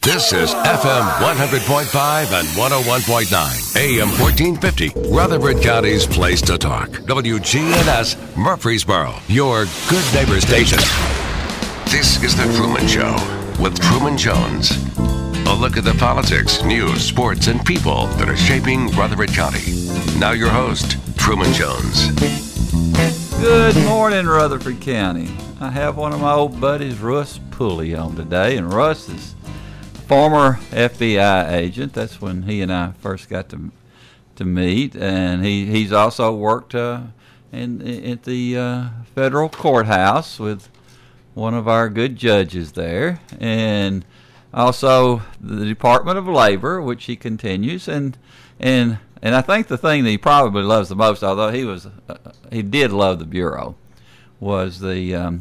This is FM 100.5 and 101.9, AM 1450, Rutherford County's place to talk. WGNS Murfreesboro, your good neighbor station. This is The Truman Show with Truman Jones. A look at the politics, news, sports, and people that are shaping Rutherford County. Now your host, Truman Jones. Good morning, Rutherford County. I have one of my old buddies, Russ Pulley, on today, and Russ is former FBI agent. That's when he and I first got to meet, and he's also worked at the federal courthouse with one of our good judges there, and also the Department of Labor, which he continues, and I think the thing that he probably loves the most, although he did love the Bureau, was the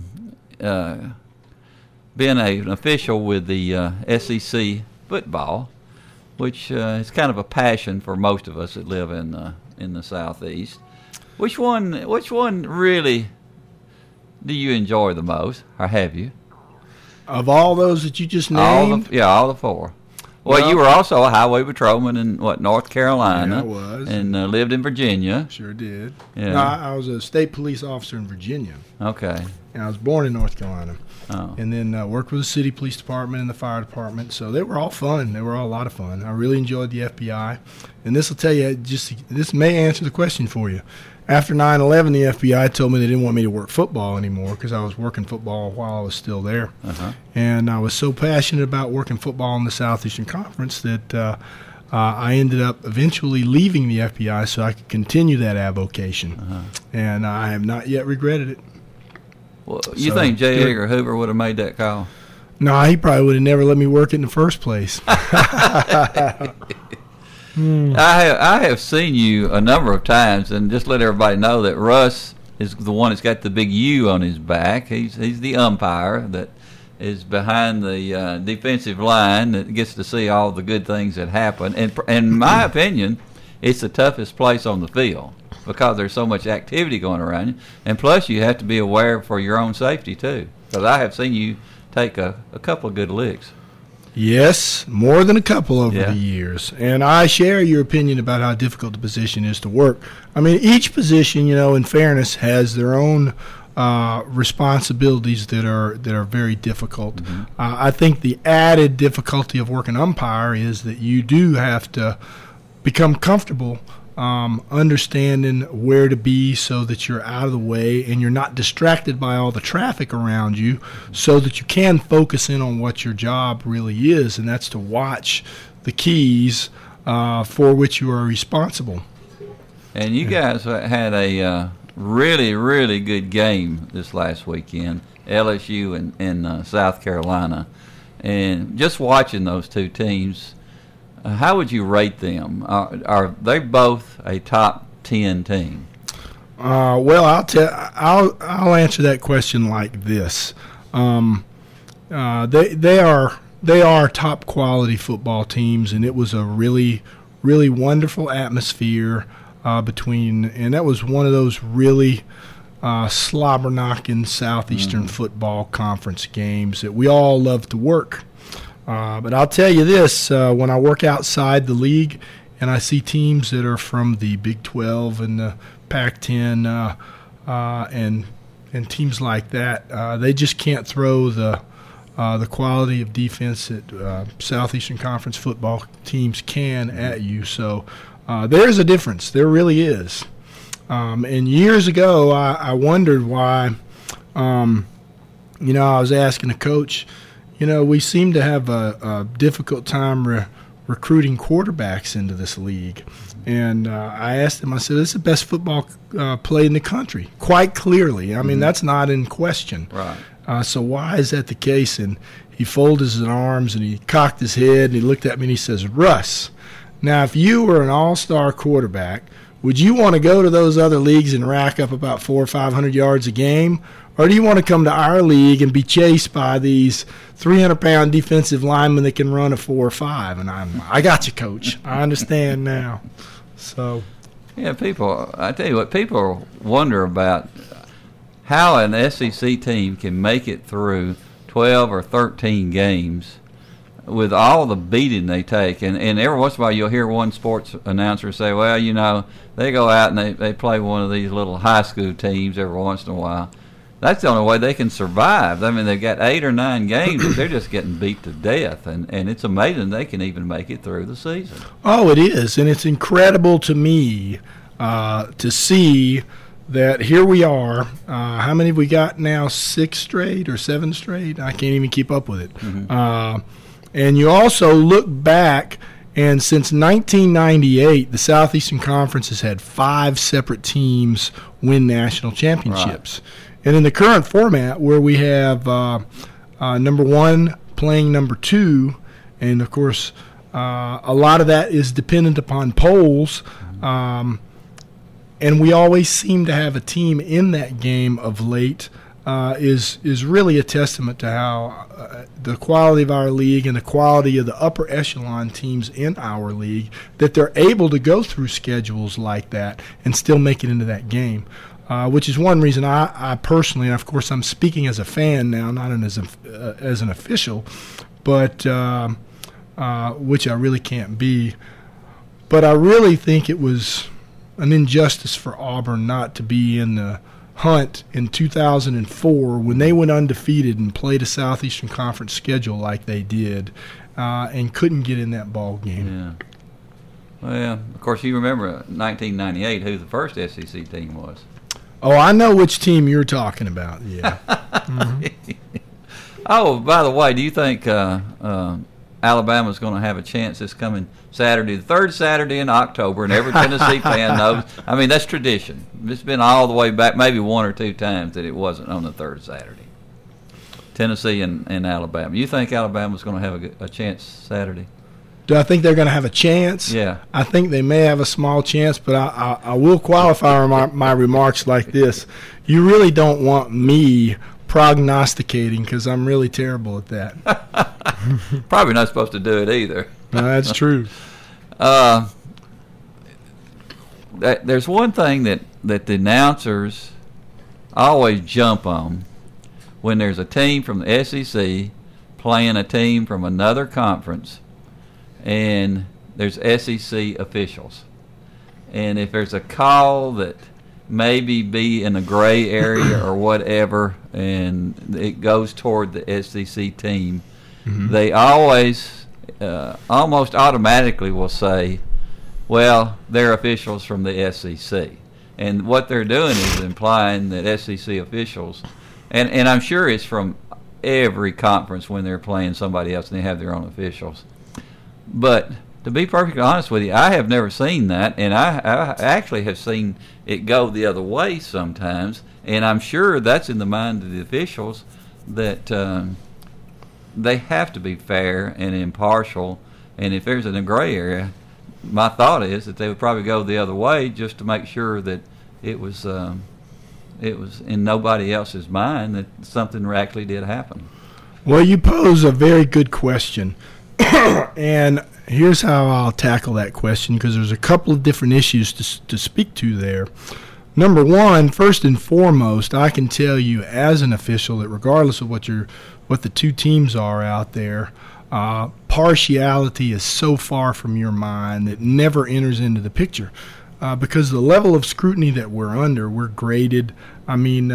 being an official with the SEC football, which is kind of a passion for most of us that live in the Southeast. Which one really do you enjoy the most, or have you? Of all those that you just named? All the four. Well, you were also a highway patrolman in, North Carolina? Yeah, I was. And lived in Virginia. Sure did. Yeah. No, I was a state police officer in Virginia. Okay. And I was born in North Carolina. Oh. And then worked with the city police department and the fire department. So they were all fun. They were all a lot of fun. I really enjoyed the FBI. And this will tell you, this may answer the question for you. After 9/11, the FBI told me they didn't want me to work football anymore because I was working football while I was still there. Uh-huh. And I was so passionate about working football in the Southeastern Conference that I ended up eventually leaving the FBI so I could continue that avocation. Uh-huh. And I have not yet regretted it. Well, you think J. Edgar Hoover would have made that call? No, he probably would have never let me work it in the first place. I have seen you a number of times, and just let everybody know that Russ is the one that's got the big U on his back. He's the umpire that is behind the defensive line that gets to see all the good things that happen. And in my opinion, it's the toughest place on the field because there's so much activity going around you, and plus you have to be aware for your own safety too. Because I have seen you take a couple of good licks. Yes, more than a couple over the years. And I share your opinion about how difficult the position is to work. I mean, each position, in fairness, has their own responsibilities that are very difficult. Mm-hmm. I think the added difficulty of working umpire is that you do have to become comfortable understanding where to be so that you're out of the way and you're not distracted by all the traffic around you so that you can focus in on what your job really is, and that's to watch the keys for which you are responsible. And you guys had a really, really good game this last weekend, LSU and South Carolina. And just watching those two teams, how would you rate them? Are they both a top 10 team? Well, I'll answer that question like this. They are top quality football teams, and it was a really, really wonderful atmosphere and that was one of those really slobber-knocking Southeastern Football Conference games that we all love to work. But I'll tell you this, when I work outside the league and I see teams that are from the Big 12 and the Pac-10 and teams like that, they just can't throw the quality of defense that Southeastern Conference football teams can at you. So there's a difference. There really is. And years ago, I wondered why, I was asking a coach, we seem to have a difficult time recruiting quarterbacks into this league. And I asked him, I said, this is the best football play in the country, quite clearly. I mean, that's not in question. Right. So why is that the case? And he folded his arms and he cocked his head and he looked at me and he says, Russ, now if you were an all-star quarterback, would you want to go to those other leagues and rack up about 400 or 500 yards a game? Or do you want to come to our league and be chased by these 300-pound defensive linemen that can run a 4 or 5? And I got you, Coach. I understand now. So, yeah, I tell you what, people wonder about how an SEC team can make it through 12 or 13 games with all the beating they take, and every once in a while you'll hear one sports announcer say, well, they go out and they play one of these little high school teams every once in a while. That's the only way they can survive. I mean, they've got 8 or 9 games, but they're just getting beat to death, and it's amazing they can even make it through the season. Oh, it is, and it's incredible to me to see that here we are. How many have we got now? 6 straight or 7 straight? I can't even keep up with it. Mm-hmm. And you also look back, and since 1998, the Southeastern Conference has had 5 separate teams win national championships. Right. And in the current format, where we have number 1 playing number 2, and of course a lot of that is dependent upon polls, and we always seem to have a team in that game of late, is really a testament to how the quality of our league and the quality of the upper echelon teams in our league, that they're able to go through schedules like that and still make it into that game, which is one reason I personally, and of course I'm speaking as a fan now, not as an official, but which I really can't be, but I really think it was an injustice for Auburn not to be in the hunt in 2004 when they went undefeated and played a Southeastern Conference schedule like they did, and couldn't get in that ball game. Yeah. Well, of course, you remember 1998 who the first SEC team was. Oh, I know which team you're talking about. Yeah. Mm-hmm. Oh, by the way, do you think Alabama's going to have a chance this coming Saturday, the 3rd Saturday in October, and every Tennessee fan knows? I mean, that's tradition. It's been all the way back, maybe 1 or 2 times that it wasn't on the 3rd Saturday. Tennessee and Alabama. You think Alabama's going to have a chance Saturday? Do I think they're going to have a chance? Yeah. I think they may have a small chance, but I will qualify my remarks like this. You really don't want me prognosticating, because I'm really terrible at that. Probably not supposed to do it either. No, that's true. There's one thing that the announcers always jump on when there's a team from the SEC playing a team from another conference, and there's SEC officials. And if there's a call that maybe be in a gray area or whatever, and it goes toward the SEC team, mm-hmm. they always almost automatically will say, well, they're officials from the SEC. And what they're doing is implying that SEC officials, and I'm sure it's from every conference when they're playing somebody else and they have their own officials. But to be perfectly honest with you, I have never seen that, and I actually have seen it go the other way sometimes, and I'm sure that's in the mind of the officials, that they have to be fair and impartial, and if there's a gray area, my thought is that they would probably go the other way just to make sure that it was in nobody else's mind that something actually did happen. Well, you pose a very good question. And here's how I'll tackle that question, because there's a couple of different issues to speak to there. Number one, first and foremost, I can tell you as an official that regardless of what the two teams are out there, partiality is so far from your mind that never enters into the picture, because the level of scrutiny that we're graded. I mean,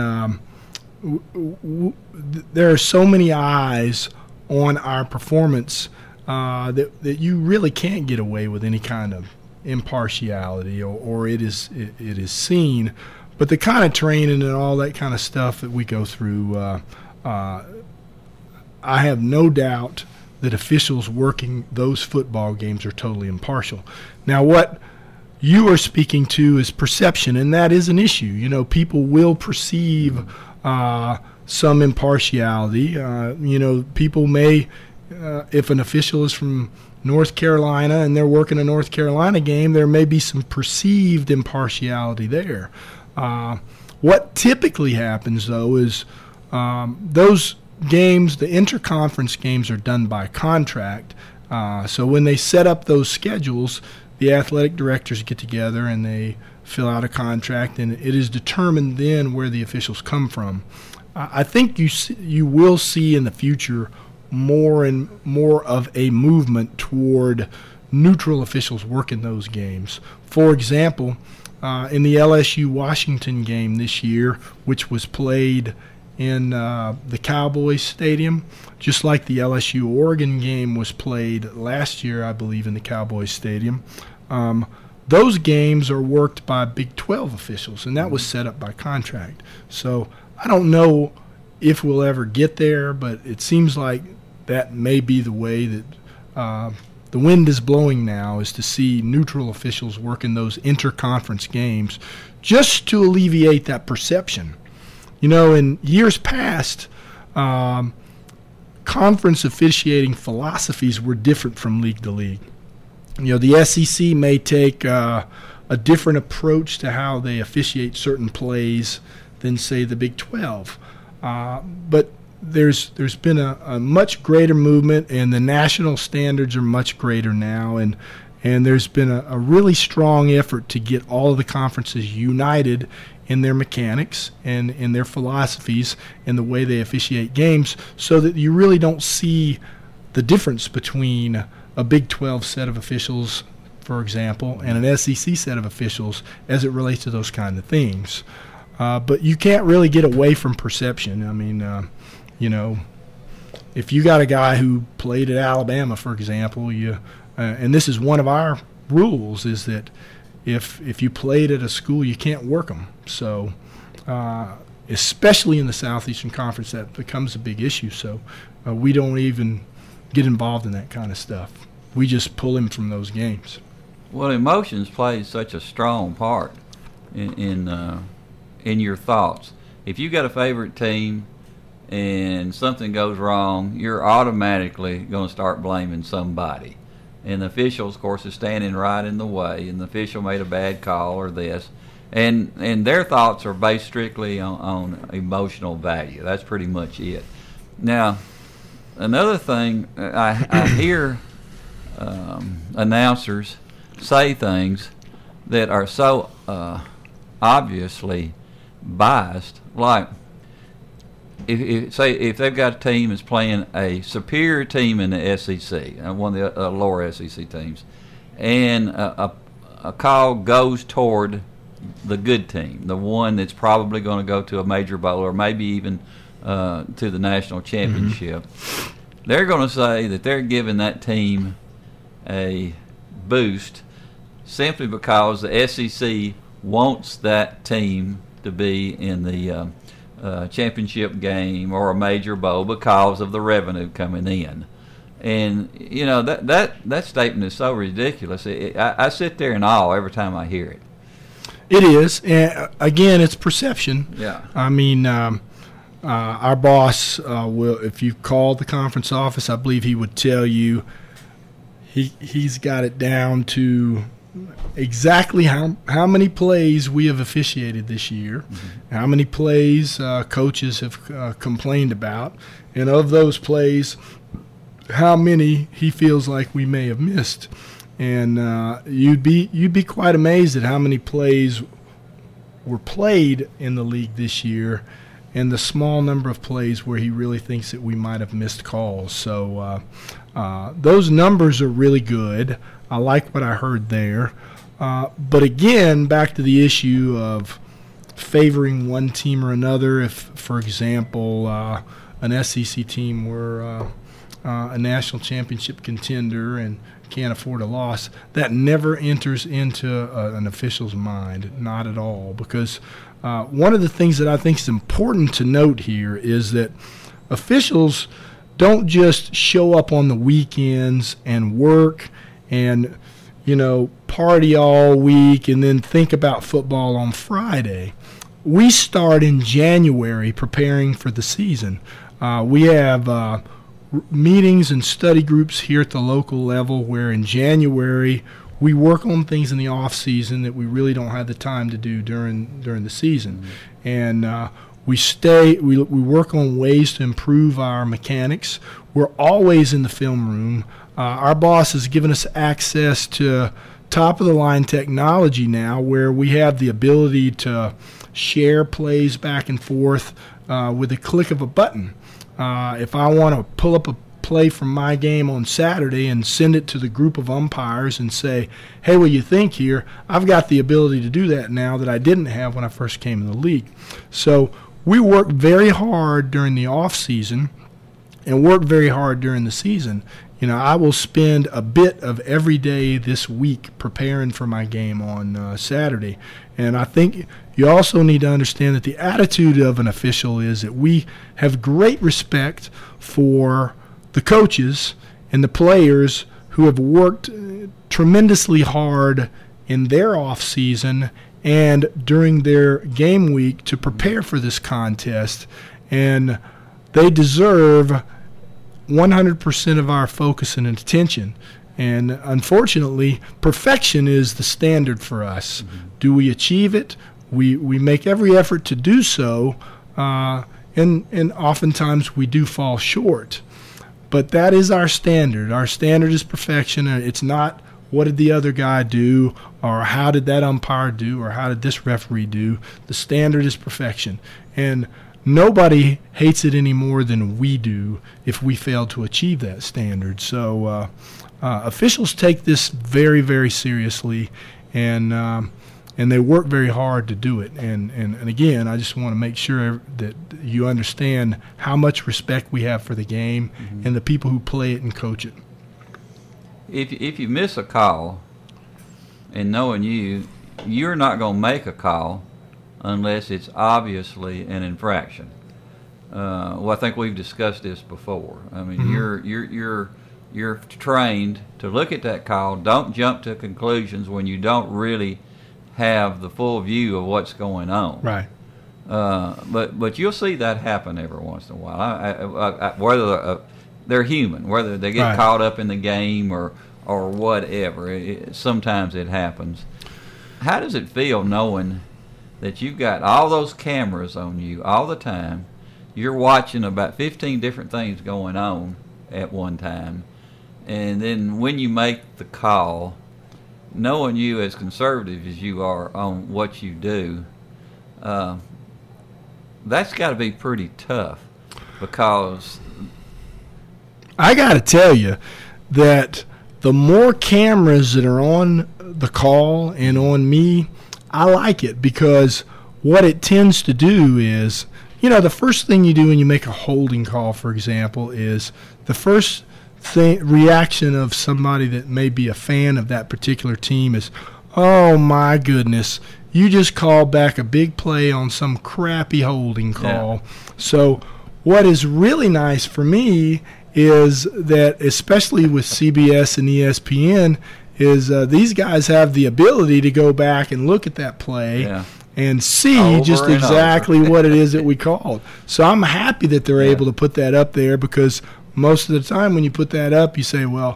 there are so many eyes on our performance that you really can't get away with any kind of impartiality, or it is seen. But the kind of training and all that kind of stuff that we go through, I have no doubt that officials working those football games are totally impartial. Now, what you are speaking to is perception, and that is an issue. You know, people will perceive some impartiality. People may, if an official is from North Carolina and they're working a North Carolina game, there may be some perceived impartiality there. What typically happens, though, is those games, the interconference games, are done by contract. So when they set up those schedules, the athletic directors get together and they fill out a contract, and it is determined then where the officials come from. I think you will see in the future more and more of a movement toward neutral officials working those games. For example, in the LSU-Washington game this year, which was played in the Cowboys Stadium, just like the LSU-Oregon game was played last year, I believe, in the Cowboys Stadium, those games are worked by Big 12 officials, and that was set up by contract. So I don't know if we'll ever get there, but it seems like that may be the way that the wind is blowing now, is to see neutral officials working those interconference games just to alleviate that perception. You know, in years past, conference officiating philosophies were different from league to league. You know, the SEC may take a different approach to how they officiate certain plays than, say, the Big 12. But there's been a much greater movement, and the national standards are much greater now, and there's been a really strong effort to get all of the conferences united in their mechanics and in their philosophies and the way they officiate games, so that you really don't see the difference between a Big 12 set of officials, for example, and an SEC set of officials as it relates to those kind of things. But you can't really get away from perception. I mean, you know, if you got a guy who played at Alabama, for example, and this is one of our rules, is that if you played at a school, you can't work them. So especially in the Southeastern Conference, that becomes a big issue. So we don't even get involved in that kind of stuff. We just pull him from those games. Well, emotions play such a strong part in your thoughts. If you got a favorite team and something goes wrong, you're automatically going to start blaming somebody. And the official, of course, is standing right in the way, and the official made a bad call or this. And their thoughts are based strictly on emotional value. That's pretty much it. Now, another thing, I hear announcers say things that are so obviously biased, like if they've got a team that's playing a superior team in the SEC, one of the lower SEC teams, and a call goes toward the good team, the one that's probably going to go to a major bowl or maybe even to the national championship, they're going to say that they're giving that team a boost simply because the SEC wants that team to be in the championship game or a major bowl because of the revenue coming in. And, you know, that statement is so ridiculous. I sit there in awe every time I hear it. It is. And again, it's perception. Yeah. I mean, our boss will, if you call the conference office, I believe he would tell you he's got it down to exactly how many plays we have officiated this year, how many plays coaches have complained about, and of those plays, how many he feels like we may have missed. And you'd be quite amazed at how many plays were played in the league this year, and the small number of plays where he really thinks that we might have missed calls. So those numbers are really good. I like what I heard there. But again, back to the issue of favoring one team or another. If, for example, an SEC team were a national championship contender and can't afford a loss, that never enters into an official's mind, not at all. Because one of the things that I think is important to note here is that officials don't just show up on the weekends and work and, you know, party all week and then think about football on Friday. We start in January preparing for the season. We have meetings and study groups here at the local level where in January we work on things in the off season that we really don't have the time to do during the season. And we work on ways to improve our mechanics. We're always in the film room. Our boss has given us access to top-of-the-line technology now where we have the ability to share plays back and forth with a click of a button. If I want to pull up play from my game on Saturday and send it to the group of umpires and say, hey, what do you think here? I've got the ability to do that now that I didn't have when I first came in the league. So we work very hard during the off season and work very hard during the season. I will spend a bit of every day this week preparing for my game on Saturday. And I think you also need to understand that the attitude of an official is that we have great respect for the coaches and the players who have worked tremendously hard in their off season and during their game week to prepare for this contest. And they deserve 100% of our focus and attention. And unfortunately, perfection is the standard for us. Mm-hmm. Do we achieve it? We make every effort to do so, and oftentimes we do fall short. But that is our standard. Our standard is perfection. It's not what did the other guy do, or how did that umpire do, or how did this referee do. The standard is perfection. And nobody hates it any more than we do if we fail to achieve that standard. So officials take this very, very seriously, and they work very hard to do it. And again, I just want to make sure that you understand how much respect we have for the game mm-hmm. and the people who play it and coach it. If you miss a call, and knowing you're not going to make a call unless it's obviously an infraction. I think we've discussed this before. I mean, mm-hmm. you're trained to look at that call. Don't jump to conclusions when you don't really have the full view of what's going on. Right. But you'll see that happen every once in a while. Whether they're human, whether they get right. caught up in the game or whatever, sometimes it happens. How does it feel knowing that you've got all those cameras on you all the time? You're watching about 15 different things going on at one time, and then when you make the call, knowing you as conservative as you are on what you do, that's got to be pretty tough, because I got to tell you that the more cameras that are on the call and on me, I like it, because what it tends to do is, the first thing you do when you make a holding call, for example, is the first reaction of somebody that may be a fan of that particular team is, oh my goodness, you just called back a big play on some crappy holding call. Yeah. So what is really nice for me is that, especially with CBS and ESPN, is these guys have the ability to go back and look at that play and see over just exactly what it is that we called. So I'm happy that they're able to put that up there, because most of the time when you put that up, you say, well,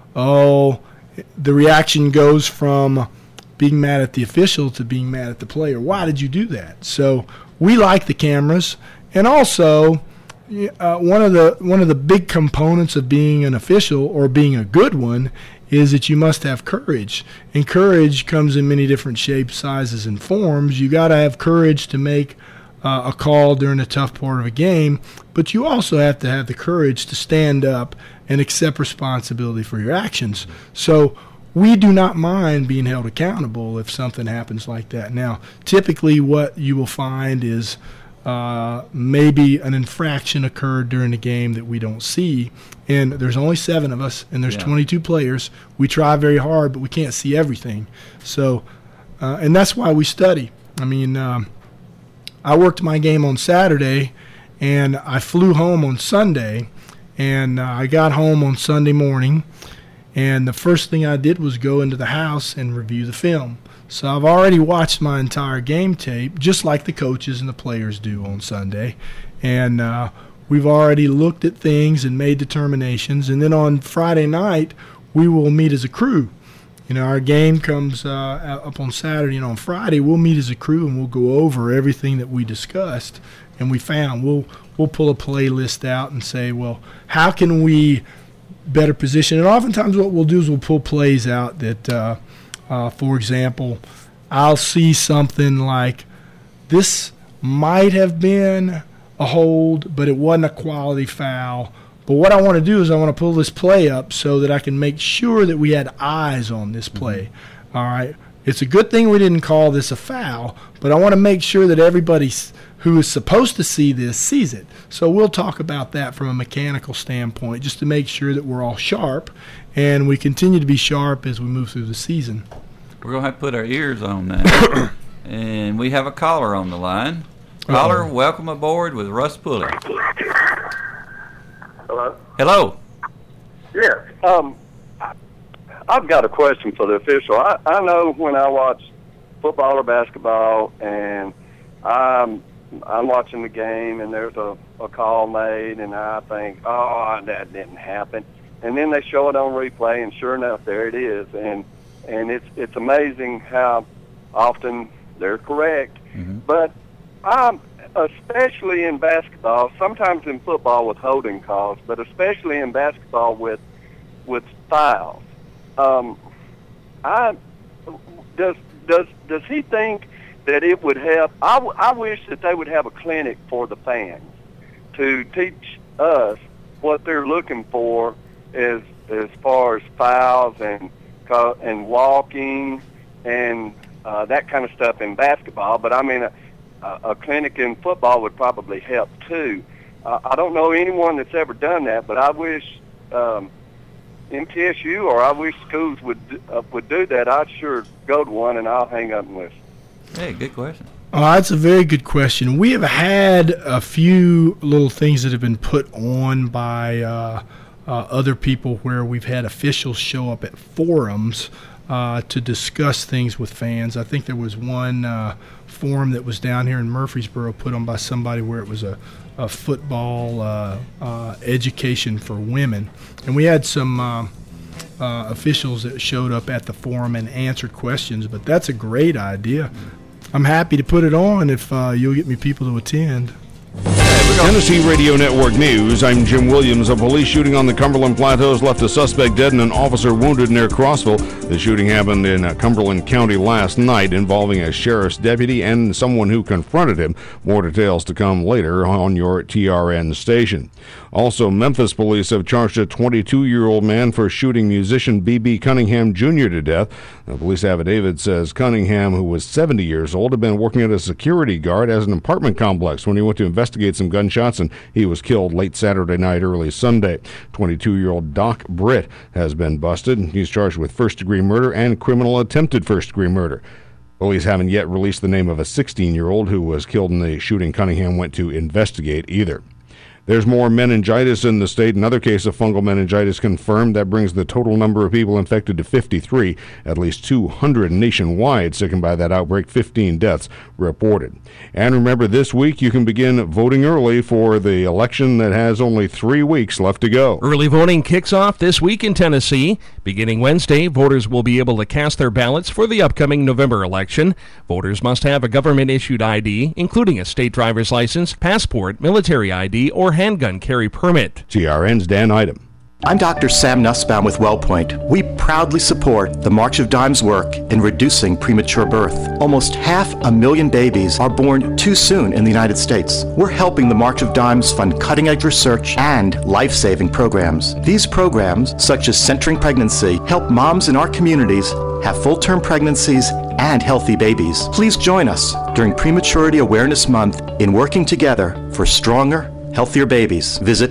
the reaction goes from being mad at the official to being mad at the player. Why did you do that? So we like the cameras. And also, one of the big components of being an official, or being a good one, is that you must have courage. And courage comes in many different shapes, sizes, and forms. You got to have courage to make a call during a tough part of a game, but you also have to have the courage to stand up and accept responsibility for your actions. So we do not mind being held accountable if something happens like that. Now, typically what you will find is maybe an infraction occurred during the game that we don't see, and there's only 7 of us, and there's 22 players. We try very hard, but we can't see everything. So, and that's why we study. I mean, I worked my game on Saturday, and I flew home on Sunday, and I got home on Sunday morning, and the first thing I did was go into the house and review the film. So I've already watched my entire game tape, just like the coaches and the players do on Sunday, and we've already looked at things and made determinations. And then on Friday night, we will meet as a crew. Our game comes up on Saturday, and on Friday we'll meet as a crew and we'll go over everything that we discussed and we found. We'll pull a playlist out and say, well, how can we better position? And oftentimes what we'll do is we'll pull plays out that, for example, I'll see something like, this might have been a hold, but it wasn't a quality foul. But what I want to do is I want to pull this play up so that I can make sure that we had eyes on this play. All right. It's a good thing we didn't call this a foul, but I want to make sure that everybody who is supposed to see this sees it. So we'll talk about that from a mechanical standpoint, just to make sure that we're all sharp and we continue to be sharp as we move through the season. We're going to have to put our ears on now. And we have a caller on the line. Caller, welcome aboard with Russ Pulley. Hello? Hello. Yes. I've got a question for the official. I know when I watch football or basketball and I'm watching the game and there's a call made and I think, oh, that didn't happen. And then they show it on replay and sure enough, there it is. And it's amazing how often they're correct. Mm-hmm. But especially in basketball, sometimes in football with holding calls, but especially in basketball with fouls. Does he think that it would help? I wish that they would have a clinic for the fans to teach us what they're looking for as far as fouls and walking and that kind of stuff in basketball. But I mean, a clinic in football would probably help too. I don't know anyone that's ever done that, but I wish MTSU or I wish schools would do that. I'd sure go to one, and I'll hang up and listen. Hey, good question. That's a very good question. We have had a few little things that have been put on by other people where we've had officials show up at forums to discuss things with fans. I think there was one forum that was down here in Murfreesboro put on by somebody where it was a football education for women. And we had some officials that showed up at the forum and answered questions, but that's a great idea. I'm happy to put it on if you'll get me people to attend. Tennessee Radio Network News. I'm Jim Williams. A police shooting on the Cumberland Plateaus left a suspect dead and an officer wounded near Crossville. The shooting happened in Cumberland County last night, involving a sheriff's deputy and someone who confronted him. More details to come later on your TRN station. Also, Memphis police have charged a 22-year-old man for shooting musician B.B. Cunningham Jr. to death. The police affidavit says Cunningham, who was 70 years old, had been working as a security guard at an apartment complex when he went to investigate some gunshots, and he was killed late Saturday night, early Sunday. 22-year-old Doc Britt has been busted. He's charged with first-degree murder and criminal attempted first-degree murder. Police haven't yet released the name of a 16-year-old who was killed in the shooting Cunningham went to investigate either. There's more meningitis in the state. Another case of fungal meningitis confirmed. That brings the total number of people infected to 53. At least 200 nationwide sickened by that outbreak. 15 deaths reported. And remember, this week you can begin voting early for the election that has only 3 weeks left to go. Early voting kicks off this week in Tennessee. Beginning Wednesday, voters will be able to cast their ballots for the upcoming November election. Voters must have a government-issued ID, including a state driver's license, passport, military ID, or handgun carry permit. TRN's Dan Idem. I'm Dr. Sam Nussbaum with WellPoint. We proudly support the March of Dimes work in reducing premature birth. Almost 500,000 babies are born too soon in the United States. We're helping the March of Dimes fund cutting-edge research and life-saving programs. These programs, such as Centering Pregnancy, help moms in our communities have full-term pregnancies and healthy babies. Please join us during Prematurity Awareness Month in working together for stronger, healthier babies. Visit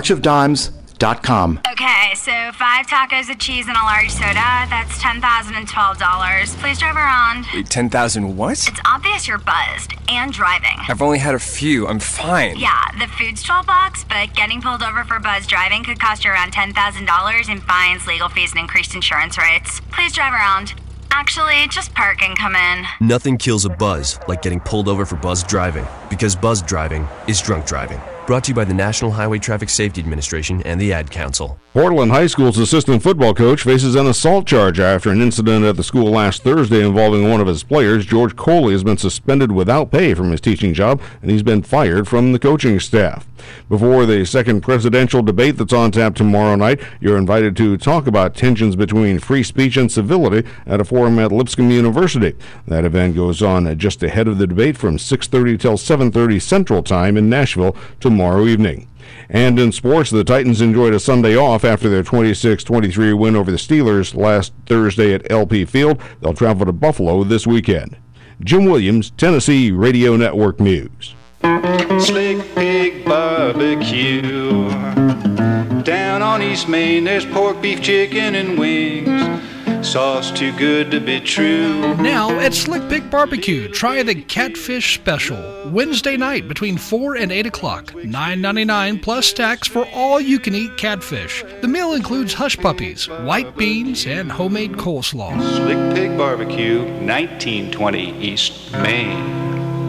marchofdimes.com. Okay, so 5 tacos of cheese and a large soda. That's $10,012. Please drive around. Wait, 10,000 what? It's obvious you're buzzed and driving. I've only had a few. I'm fine. Yeah, the food's $12, but getting pulled over for buzz driving could cost you around $10,000 in fines, legal fees, and increased insurance rates. Please drive around. Actually, just park and come in. Nothing kills a buzz like getting pulled over for buzz driving, because buzz driving is drunk driving. Brought to you by the National Highway Traffic Safety Administration and the Ad Council. Portland High School's assistant football coach faces an assault charge after an incident at the school last Thursday involving one of his players. George Coley has been suspended without pay from his teaching job, and he's been fired from the coaching staff. Before the second presidential debate that's on tap tomorrow night, you're invited to talk about tensions between free speech and civility at a forum at Lipscomb University. That event goes on just ahead of the debate from 6:30 till 7:30 Central Time in Nashville tomorrow evening. And in sports, the Titans enjoyed a Sunday off after their 26-23 win over the Steelers last Thursday at LP Field. They'll travel to Buffalo this weekend. Jim Williams, Tennessee Radio Network News. Slick Pig Barbecue. Down on East Main, there's pork, beef, chicken, and wings. Sauce too good to be true. Now at Slick Pig Barbecue, try the Catfish Special. Wednesday night between 4 and 8 o'clock. $9.99 plus tax for all you-can-eat catfish. The meal includes hush puppies, white beans, and homemade coleslaw. Slick Pig Barbecue, 1920 East Main.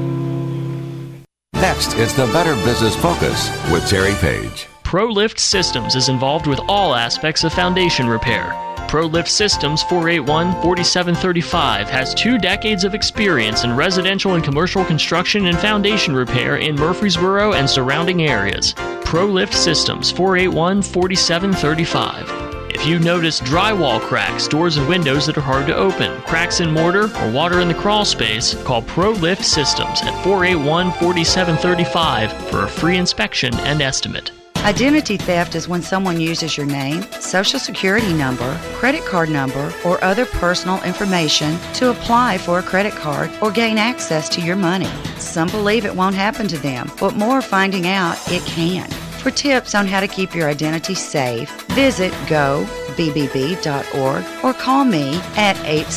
Next is the Better Business Focus with Terry Page. ProLift Systems is involved with all aspects of foundation repair. ProLift Systems 481-4735 has 2 decades of experience in residential and commercial construction and foundation repair in Murfreesboro and surrounding areas. ProLift Systems 481-4735. If you notice drywall cracks, doors and windows that are hard to open, cracks in mortar, or water in the crawl space, call ProLift Systems at 481-4735 for a free inspection and estimate. Identity theft is when someone uses your name, social security number, credit card number, or other personal information to apply for a credit card or gain access to your money. Some believe it won't happen to them, but more are finding out it can. For tips on how to keep your identity safe, visit gobbb.org or call me at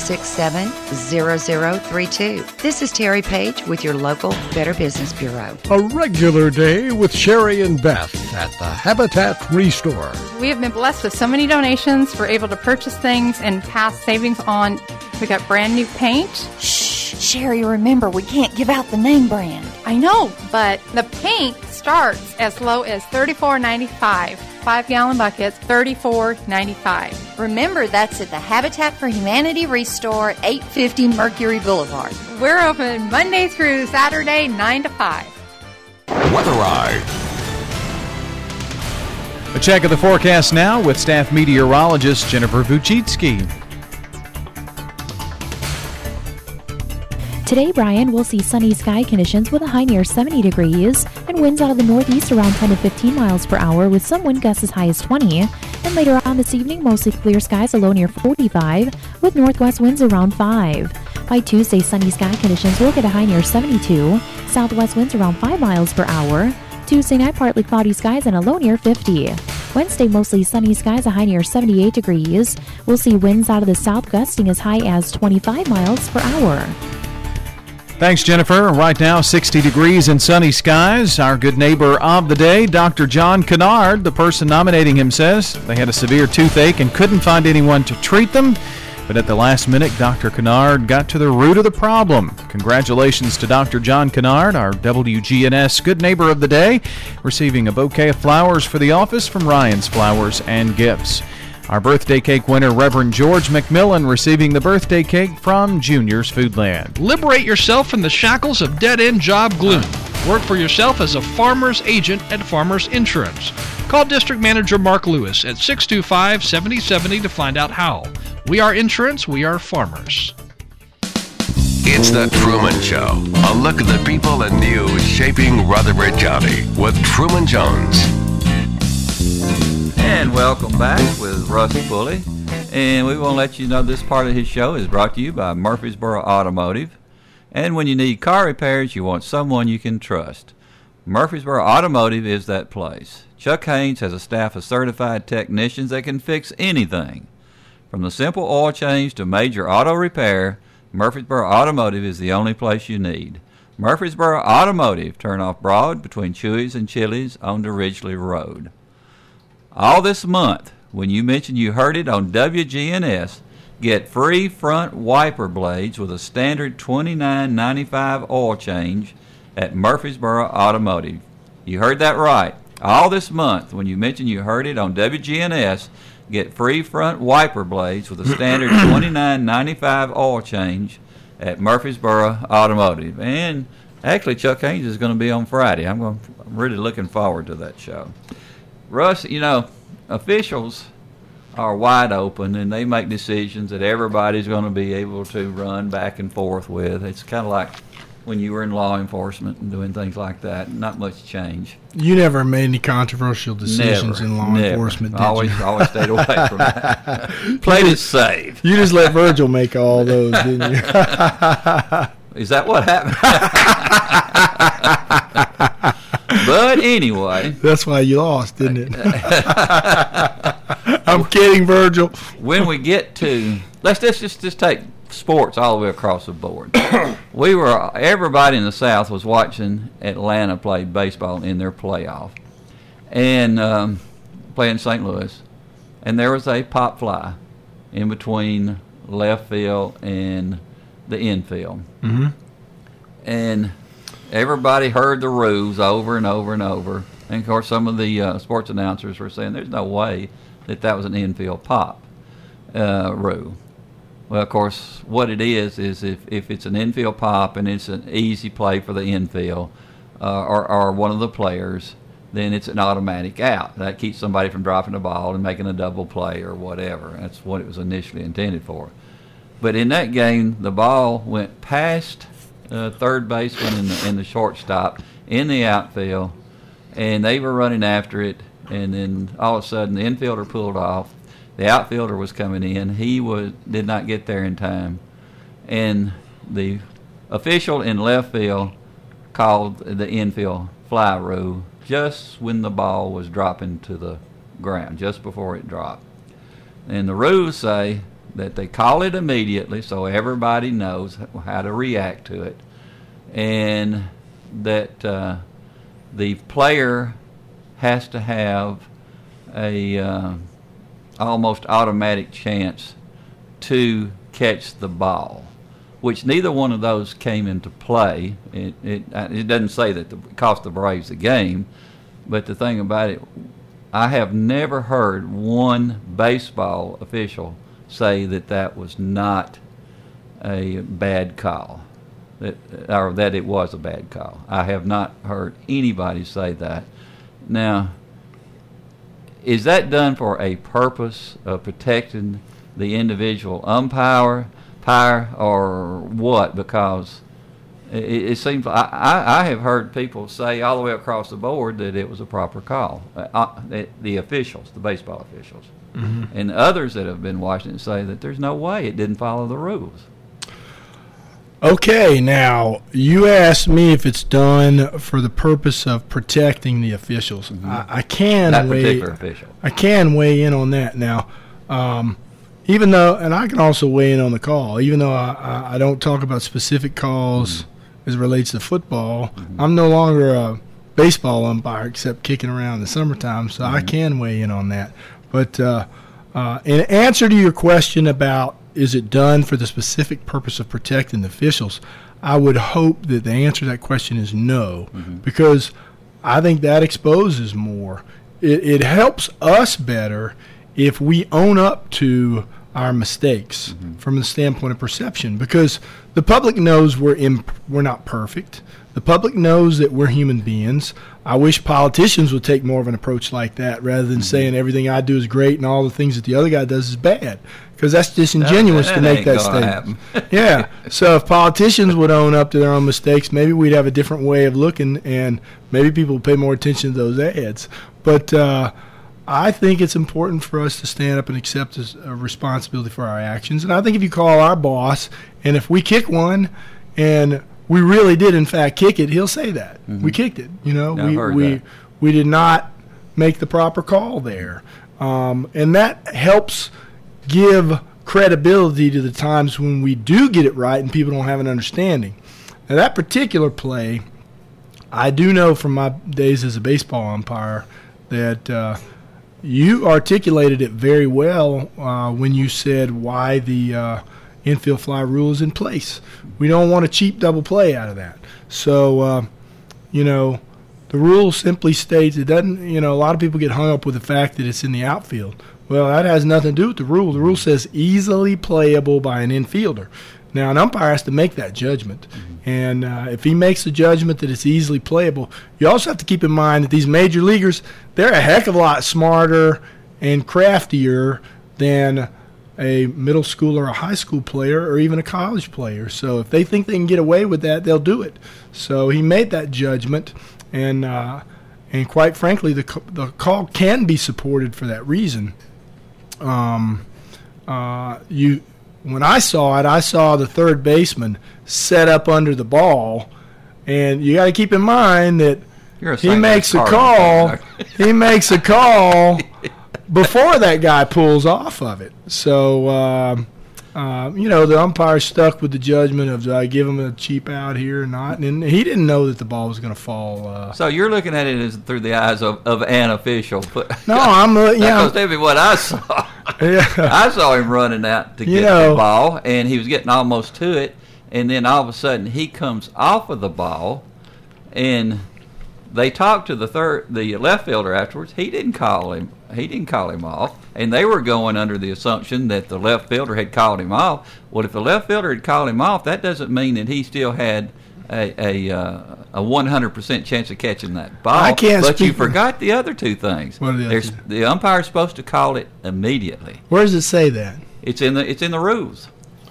867-0032. This is Terry Page with your local Better Business Bureau. A regular day with Sherry and Beth at the Habitat Restore. We have been blessed with so many donations. We're able to purchase things and pass savings on. We got brand new paint. Shh, Sherry, remember, we can't give out the name brand. I know, but the paint starts as low as $34.95. 5-gallon buckets, $34.95. Remember, that's at the Habitat for Humanity Restore, 850 Mercury Boulevard. We're open Monday through Saturday, 9 to 5. Weather Eye. A check of the forecast now with staff meteorologist Jennifer Vuchitsky. Today, Brian, we'll see sunny sky conditions with a high near 70 degrees and winds out of the northeast around 10 to 15 miles per hour with some wind gusts as high as 20. And later on this evening, mostly clear skies, a low near 45 with northwest winds around 5. By Tuesday, sunny sky conditions will get a high near 72, southwest winds around 5 miles per hour. Tuesday night, partly cloudy skies and a low near 50. Wednesday, mostly sunny skies, a high near 78 degrees. We'll see winds out of the south gusting as high as 25 miles per hour. Thanks, Jennifer. Right now, 60 degrees and sunny skies. Our good neighbor of the day, Dr. John Kennard, the person nominating him, says they had a severe toothache and couldn't find anyone to treat them. But at the last minute, Dr. Kennard got to the root of the problem. Congratulations to Dr. John Kennard, our WGNS Good Neighbor of the Day, receiving a bouquet of flowers for the office from Ryan's Flowers and Gifts. Our birthday cake winner, Reverend George McMillan, receiving the birthday cake from Junior's Foodland. Liberate yourself from the shackles of dead-end job gloom. Work for yourself as a farmer's agent at Farmers Insurance. Call District Manager Mark Lewis at 625-7070 to find out how. We are insurance, we are farmers. It's The Truman Show. A look at the people and news shaping Rutherford County with Truman Jones. And welcome back with Russ Pulley. And we want to let you know this part of his show is brought to you by Murfreesboro Automotive. And when you need car repairs, you want someone you can trust. Murfreesboro Automotive is that place. Chuck Haynes has a staff of certified technicians that can fix anything. From the simple oil change to major auto repair, Murfreesboro Automotive is the only place you need. Murfreesboro Automotive, turn off Broad between Chewy's and Chili's on the Ridgely Road. All this month, when you mention you heard it on WGNS, get free front wiper blades with a standard $29.95 oil change at Murfreesboro Automotive. You heard that right. All this month, when you mention you heard it on WGNS, get free front wiper blades with a standard $29.95 oil change at Murfreesboro Automotive. And actually, Chuck Haynes is going to be on Friday. I'm really looking forward to that show. Russ, you know, officials are wide open, and they make decisions that everybody's going to be able to run back and forth with. It's kind of like when you were in law enforcement and doing things like that. Not much change. You never made any controversial decisions in law enforcement, did always stayed away from that. Played it safe. You just let Virgil make all those, didn't you? Is that what happened? But anyway. That's why you lost, didn't it? I'm kidding, Virgil. When we get to, let's just take sports all the way across the board. Everybody in the South was watching Atlanta play baseball in their playoff, and playing St. Louis, and there was a pop fly in between left field and the infield, and everybody heard the rules over and over and over. And of course, some of the sports announcers were saying there's no way that was an infield pop rule. Well, of course, what it is if it's an infield pop and it's an easy play for the infield or one of the players, then it's an automatic out. That keeps somebody from dropping the ball and making a double play or whatever. That's what it was initially intended for. But in that game, the ball went past third baseman and the shortstop in the outfield, and they were running after it, and then all of a sudden the infielder pulled off. The outfielder was coming in. He did not get there in time, and the official in left field called the infield fly rule just when the ball was dropping to the ground, just before it dropped. And the rules say that they call it immediately so everybody knows how to react to it, and that the player has to have a almost automatic chance to catch the ball, which neither one of those came into play. It doesn't say that it cost the Braves the game, but the thing about it, I have never heard one baseball official say that was not a bad call, or that it was a bad call. I have not heard anybody say that. Now, is that done for a purpose of protecting the individual umpire, or what? Because it seems I have heard people say all the way across the board that it was a proper call. The officials, the baseball officials, and others that have been watching it say that there's no way it didn't follow the rules. Okay, now you asked me if it's done for the purpose of protecting the officials. I can that particular official. I can weigh in on that now. Even though, and I can also weigh in on the call, even though I don't talk about specific calls as it relates to football. I'm no longer a baseball umpire except kicking around in the summertime, so I can weigh in on that. But in answer to your question about is it done for the specific purpose of protecting the officials, I would hope that the answer to that question is no, because I think that exposes more. It helps us better if we own up to our mistakes from the standpoint of perception, because the public knows we're not perfect. The public knows that we're human beings. I wish politicians would take more of an approach like that rather than saying everything I do is great and all the things that the other guy does is bad, because that's disingenuous to make that statement. Yeah. So if politicians would own up to their own mistakes, maybe we'd have a different way of looking, and maybe people would pay more attention to those ads. But I think it's important for us to stand up and accept a responsibility for our actions. And I think if you call our boss, and if we kick one, and we really did in fact kick it, he'll say that we kicked it. You know, we did not make the proper call there, and that helps give credibility to the times when we do get it right and people don't have an understanding. Now, that particular play, I do know from my days as a baseball umpire that you articulated it very well when you said why the infield fly rule is in place. We don't want a cheap double play out of that. So, the rule simply states it doesn't, a lot of people get hung up with the fact that it's in the outfield. Well, that has nothing to do with the rule. The rule says easily playable by an infielder. Now, an umpire has to make that judgment. And if he makes the judgment that it's easily playable, you also have to keep in mind that these major leaguers, they're a heck of a lot smarter and craftier than a middle school or a high school player or even a college player. So if they think they can get away with that, they'll do it. So he made that judgment, and quite frankly, the call can be supported for that reason. When I saw it, I saw the third baseman set up under the ball, and you got to keep in mind that he makes a call. He makes a call before that guy pulls off of it. So, the umpire stuck with the judgment of, do I give him a cheap out here or not? And he didn't know that the ball was going to fall. So you're looking at it as through the eyes of an official. No, I'm Because tell me what I saw. Yeah. I saw him running out to get the ball, and he was getting almost to it, and then all of a sudden he comes off of the ball, and they talked to the left fielder afterwards. He didn't call him off, and they were going under the assumption that the left fielder had called him off. Well, if the left fielder had called him off, that doesn't mean that he still had a 100% chance of catching that ball. I can't. But you forgot the other two things. What are the other two? The umpire's supposed to call it immediately. Where does it say that? It's in the rules.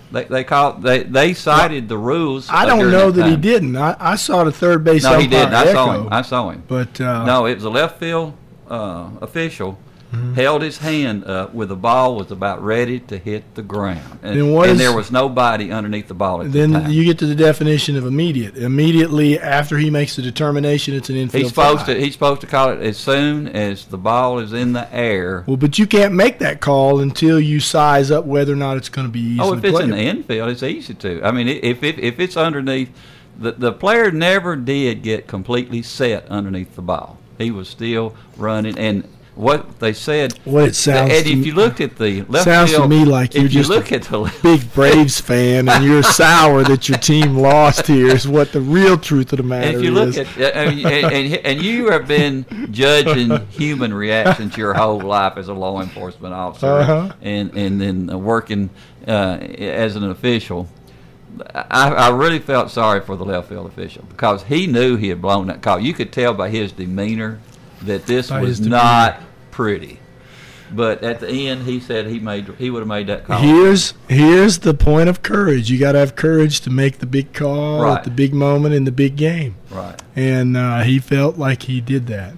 They cited the rules. I don't know that he didn't. I saw the third base umpire. No, he didn't. Echo. I saw him. But no, it was a left field official. Held his hand up where the ball was about ready to hit the ground, and there was nobody underneath the ball at the time. Then you get to the definition of immediate. Immediately after he makes the determination, it's an infield fly. He's supposed to call it as soon as the ball is in the air. Well, but you can't make that call until you size up whether or not it's going to be easy. Oh, if it's in the infield, it's easy to. I mean, if it's underneath, the player never did get completely set underneath the ball. He was still running, and what they said. Well, it sounds. And if you looked at the left sounds field, to me like you're just a big Braves fan, and you're sour that your team lost here. Is what the real truth of the matter is. If you look at and you have been judging human reactions your whole life as a law enforcement officer, and then working as an official. I really felt sorry for the left field official because he knew he had blown that call. You could tell by his demeanor that this was not pretty. But at the end, he said he would have made that call. Here's the point of courage. You got to have courage to make the big call at the big moment in the big game. Right. And he felt like he did that.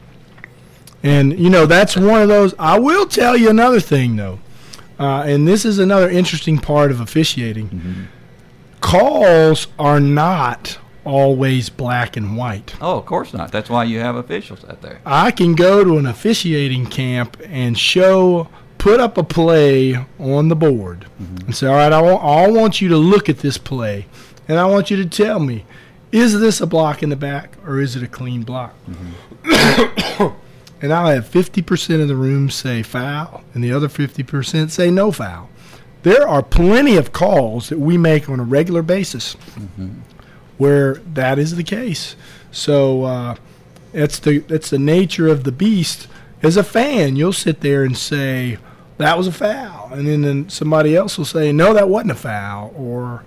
And that's one of those. I will tell you another thing though, and this is another interesting part of officiating. Mm-hmm. Calls are not always black and white. Oh, of course not. That's why you have officials out there. I can go to an officiating camp and put up a play on the board and say, all right, I want you to look at this play, and I want you to tell me, is this a block in the back or is it a clean block? Mm-hmm. And I'll have 50% of the room say foul and the other 50% say no foul. There are plenty of calls that we make on a regular basis where that is the case. So it's the nature of the beast. As a fan, you'll sit there and say, that was a foul. And then somebody else will say, no, that wasn't a foul. Or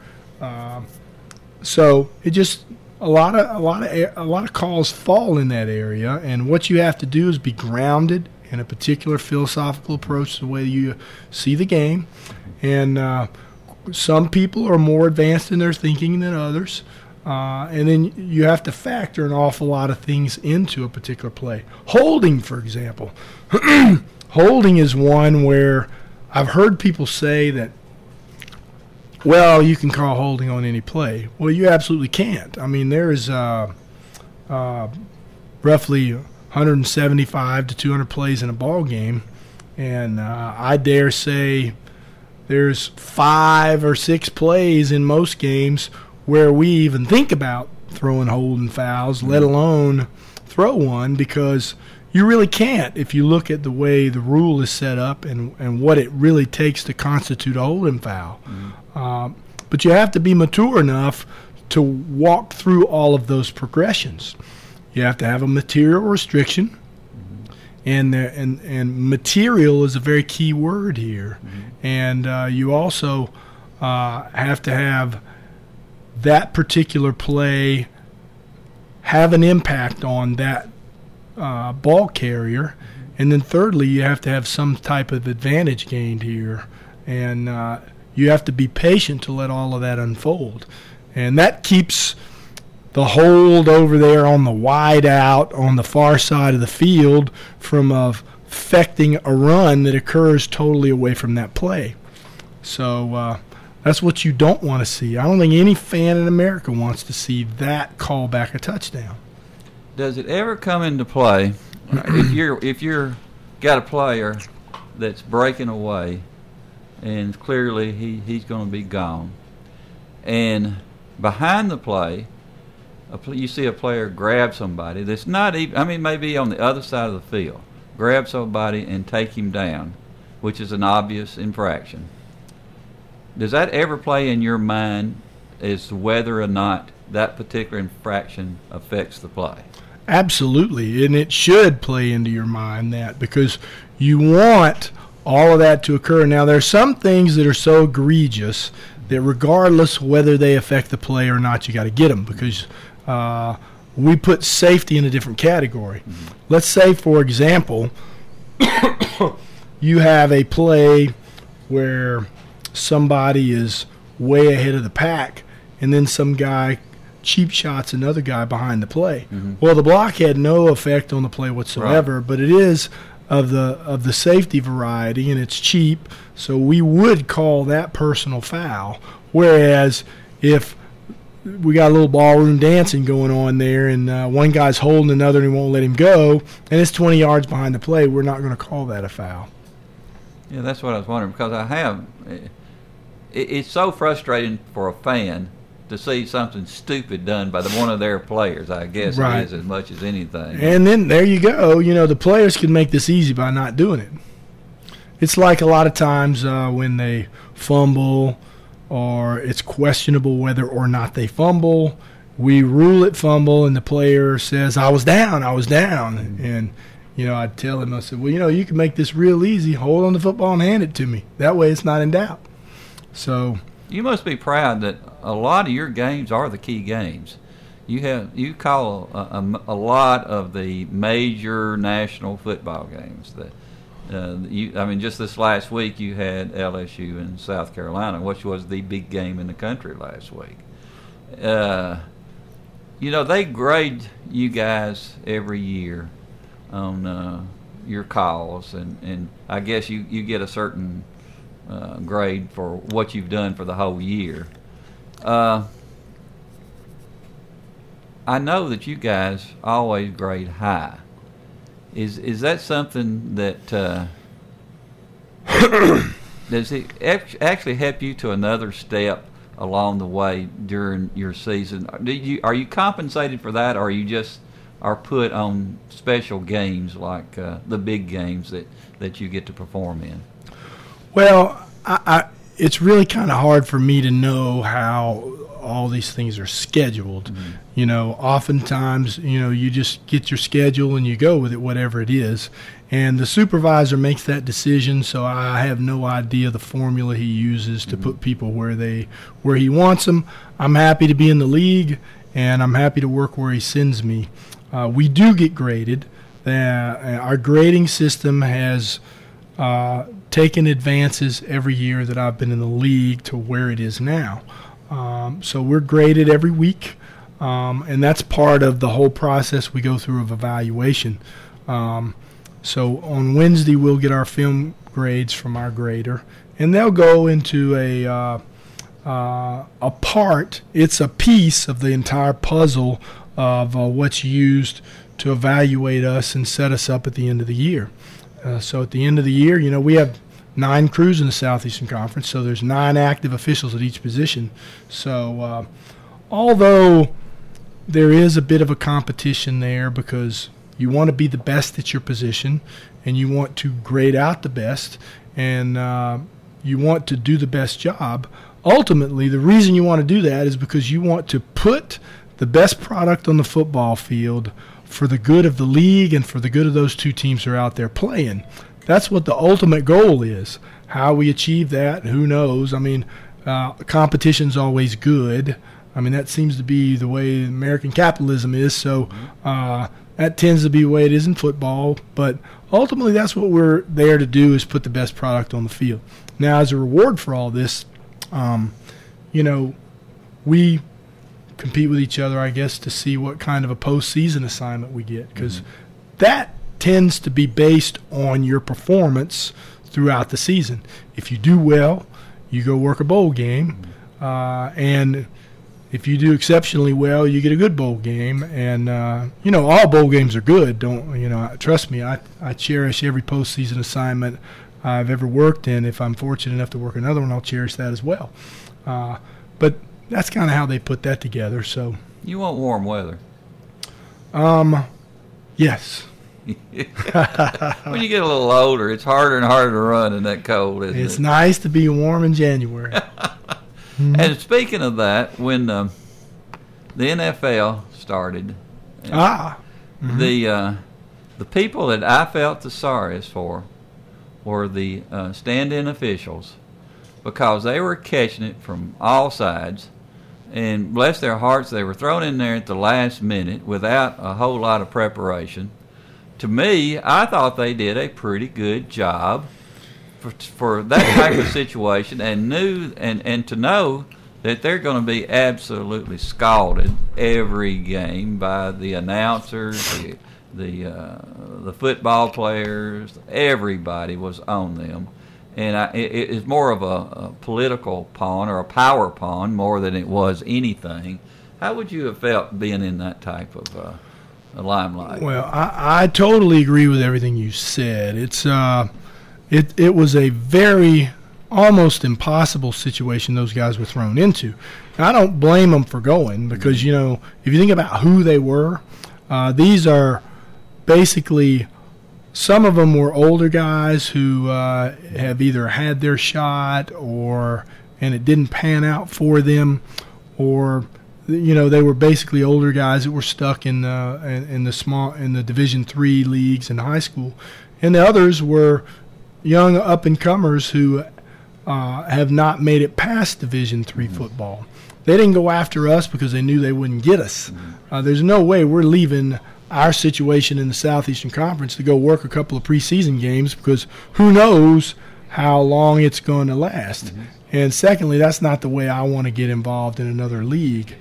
so it just a lot of calls fall in that area. And what you have to do is be grounded in a particular philosophical approach to the way you see the game. And some people are more advanced in their thinking than others. And then you have to factor an awful lot of things into a particular play. Holding, for example. Holding is one where I've heard people say that, well, you can call holding on any play. Well, you absolutely can't. I mean, there is roughly 175 to 200 plays in a ball game. And I dare say there's 5 or 6 plays in most games where we even think about throwing holding fouls, let alone throw one, because you really can't if you look at the way the rule is set up and what it really takes to constitute a holding foul. But you have to be mature enough to walk through all of those progressions. You have to have a material restriction, and material is a very key word here. And you also have to have that particular play have an impact on that ball carrier. And then thirdly, you have to have some type of advantage gained here. And you have to be patient to let all of that unfold. And that keeps the hold over there on the wide out on the far side of the field from affecting a run that occurs totally away from that play. So that's what you don't want to see. I don't think any fan in America wants to see that call back a touchdown. Does it ever come into play if you're got a player that's breaking away and clearly he's going to be gone, and behind the play you see a player grab somebody that's not even, maybe on the other side of the field, grab somebody and take him down, which is an obvious infraction. Does that ever play in your mind as to whether or not that particular infraction affects the play? Absolutely, and it should play into your mind that, because you want all of that to occur. Now, there are some things that are so egregious that regardless whether they affect the play or not, you got to get them, because we put safety in a different category. Mm-hmm. Let's say, for example, you have a play where somebody is way ahead of the pack, and then some guy cheap shots another guy behind the play. Mm-hmm. Well, the block had no effect on the play whatsoever, right, but it is of the safety variety, and it's cheap, so we would call that personal foul. Whereas if we got a little ballroom dancing going on there, and one guy's holding another and he won't let him go, and it's 20 yards behind the play, we're not going to call that a foul. Yeah, that's what I was wondering, because it's so frustrating for a fan to see something stupid done by one of their players, I guess. Right. It is as much as anything. And then there you go. The players can make this easy by not doing it. It's like a lot of times when they fumble, or it's questionable whether or not they fumble, we rule it fumble, and the player says, I was down. And, I'd tell him, I said, well, you can make this real easy. Hold on the football and hand it to me. That way it's not in doubt. So you must be proud that a lot of your games are the key games. You call a lot of the major national football games. Just this last week you had LSU and South Carolina, which was the big game in the country last week. They grade you guys every year on your calls, and I guess you get a certain grade for what you've done for the whole year. I know that you guys always grade high. Is that something that does it actually help you to another step along the way during your season? Are you compensated for that, or you just are put on special games like the big games that you get to perform in? Well, it's really kind of hard for me to know how all these things are scheduled. Mm-hmm. Oftentimes, you just get your schedule and you go with it, whatever it is. And the supervisor makes that decision, so I have no idea the formula he uses to put people where he wants them. I'm happy to be in the league, and I'm happy to work where he sends me. We do get graded. Our grading system has taken advances every year that I've been in the league to where it is now. So we're graded every week, and that's part of the whole process we go through of evaluation. So on Wednesday we'll get our film grades from our grader, and they'll go into a part. It's a piece of the entire puzzle of what's used to evaluate us and set us up at the end of the year. So at the end of the year, we have 9 crews in the Southeastern Conference, so there's 9 active officials at each position. So although there is a bit of a competition there, because you want to be the best at your position and you want to grade out the best, and you want to do the best job, ultimately the reason you want to do that is because you want to put the best product on the football field for the good of the league and for the good of those 2 teams who are out there playing. That's what the ultimate goal is. How we achieve that, who knows? Competition's always good. That seems to be the way American capitalism is, so that tends to be the way it is in football. But ultimately, that's what we're there to do, is put the best product on the field. Now, as a reward for all this, we compete with each other, I guess, to see what kind of a postseason assignment we get, because that tends to be based on your performance throughout the season. If you do well, you go work a bowl game, and if you do exceptionally well, you get a good bowl game. And all bowl games are good. Trust me, I cherish every postseason assignment I've ever worked in. If I'm fortunate enough to work another one, I'll cherish that as well. But that's kind of how they put that together. So you want warm weather? Yes. When you get a little older, it's harder and harder to run in that cold, isn't it? It's nice to be warm in January. And speaking of that, when the NFL started, the people that I felt the sorriest for were the stand-in officials, because they were catching it from all sides, and bless their hearts, they were thrown in there at the last minute without a whole lot of preparation. To me, I thought they did a pretty good job for that type of situation, and to know that they're going to be absolutely scalded every game by the announcers, the football players. Everybody was on them, and it's more of a political pawn or a power pawn more than it was anything. How would you have felt being in that type of limelight? Well, I totally agree with everything you said. It was a very almost impossible situation those guys were thrown into. And I don't blame them for going, because if you think about who they were, these are basically, some of them were older guys who have either had their shot and it didn't pan out for them, or they were basically older guys that were stuck in the Division III leagues in high school, and the others were young up-and-comers who have not made it past Division III football. They didn't go after us because they knew they wouldn't get us. There's no way we're leaving our situation in the Southeastern Conference to go work a couple of preseason games, because who knows how long it's going to last. And secondly, that's not the way I want to get involved in another league.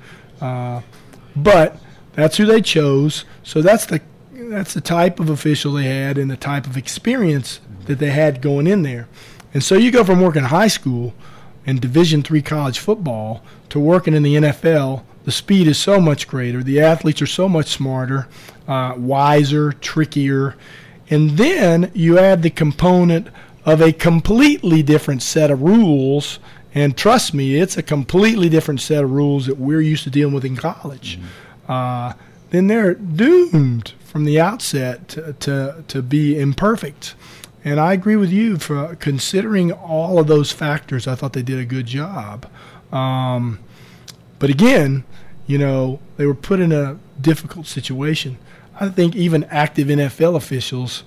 But that's who they chose. So that's the type of official they had and the type of experience that they had going in there. And so you go from working high school and Division III college football to working in the NFL. The speed is so much greater. The athletes are so much smarter, wiser, trickier. And then you add the component of a completely different set of rules. And trust me, it's a completely different set of rules that we're used to dealing with in college. Then they're doomed from the outset to be imperfect. And I agree with you, for considering all of those factors. I thought they did a good job. But again, they were put in a difficult situation. I think even active NFL officials,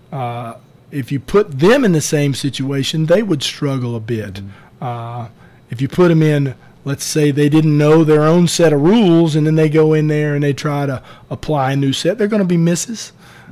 if you put them in the same situation, they would struggle a bit. If you put them in, let's say they didn't know their own set of rules, and then they go in there and they try to apply a new set, they're going to be misses.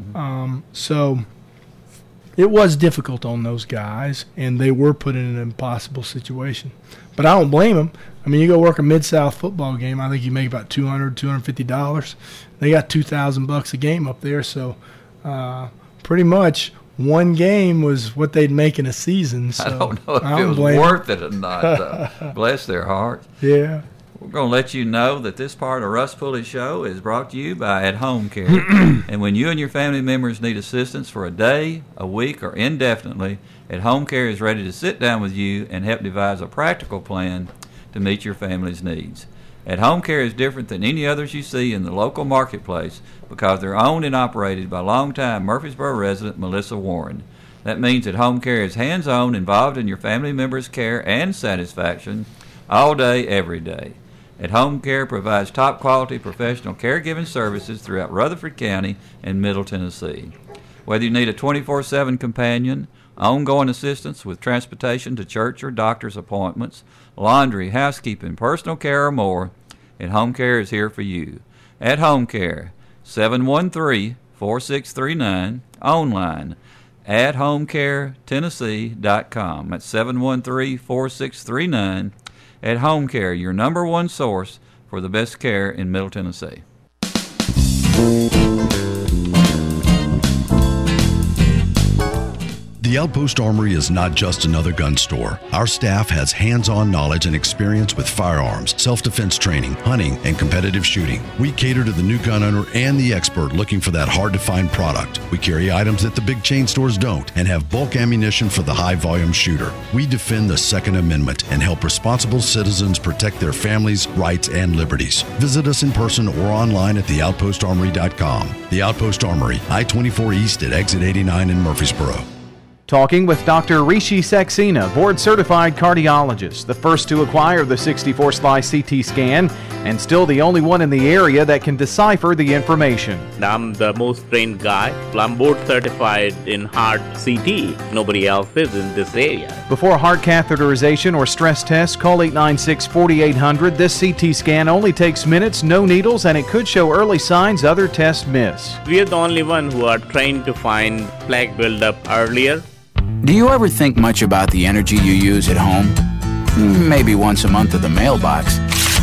So it was difficult on those guys, and they were put in an impossible situation. But I don't blame them. I mean, you go work a Mid-South football game, I think you make about $200, $250. They got $2,000 a game up there, so pretty much one game was what they'd make in a season. So I don't know if it was worth it or not, though. Bless their hearts. Yeah. We're going to let you know that this part of Russ Pulley Show is brought to you by At Home Care. And when you and your family members need assistance for a day, a week, or indefinitely, At Home Care is ready to sit down with you and help devise a practical plan to meet your family's needs. At Home Care is different than any others you see in the local marketplace because they're owned and operated by longtime Murfreesboro resident Melissa Warren. That means that Home Care is hands-on, involved in your family members' care and satisfaction all day, every day. At Home Care provides top-quality professional caregiving services throughout Rutherford County and Middle Tennessee. Whether you need a 24/7 companion, ongoing assistance with transportation to church or doctor's appointments, laundry, housekeeping, personal care, or more, At Home Care is here for you. At Home Care, 713-4639, online at homecaretennessee.com. That's 713-4639 at Home Care, your number one source for the best care in Middle Tennessee. The Outpost Armory is not just another gun store. Our staff has hands-on knowledge and experience with firearms, self-defense training, hunting, and competitive shooting. We cater to the new gun owner and the expert looking for that hard-to-find product. We carry items that the big chain stores don't and have bulk ammunition for the high-volume shooter. We defend the Second Amendment and help responsible citizens protect their families, rights, and liberties. Visit us in person or online at theoutpostarmory.com. The Outpost Armory, I-24 East at Exit 89 in Murfreesboro. Talking with Dr. Rishi Saxena, board-certified cardiologist, the first to acquire the 64-slice CT scan, and still the only one in the area that can decipher the information. I'm the most trained guy. I'm board-certified in heart CT. Nobody else is in this area. Before heart catheterization or stress test, call 896-4800. This CT scan only takes minutes, no needles, and it could show early signs other tests miss. We are the only one who are trained to find plaque buildup earlier. Do you ever think much about the energy you use at home? Maybe once a month at the mailbox.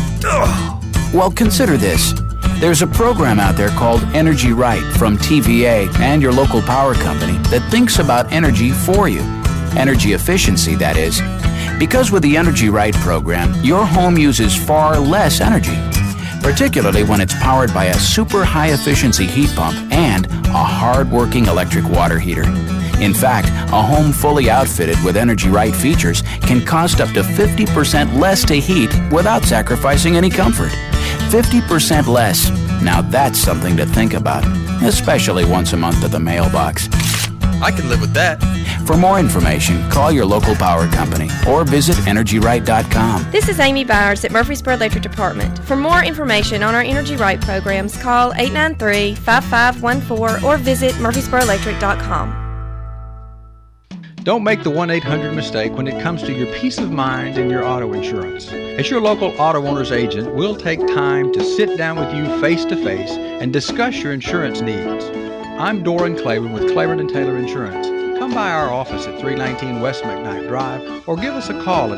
Well, consider this. There's a program out there called Energy Right from TVA and your local power company that thinks about energy for you. Energy efficiency, that is. Because with the Energy Right program, your home uses far less energy, particularly when it's powered by a super high-efficiency heat pump and a hard-working electric water heater. In fact, a home fully outfitted with Energy Right features can cost up to 50% less to heat without sacrificing any comfort. 50% less. Now that's something to think about, especially once a month at the mailbox. I can live with that. For more information, call your local power company or visit EnergyRight.com. This is Amy Byers at Murfreesboro Electric Department. For more information on our Energy Right programs, call 893-5514 or visit MurfreesboroElectric.com. Don't make the 1-800 mistake when it comes to your peace of mind and your auto insurance. As your local auto owner's agent, we'll take time to sit down with you face to face and discuss your insurance needs. I'm Doran Claiborne with Claiborne & Taylor Insurance. Come by our office at 319 West McKnight Drive or give us a call at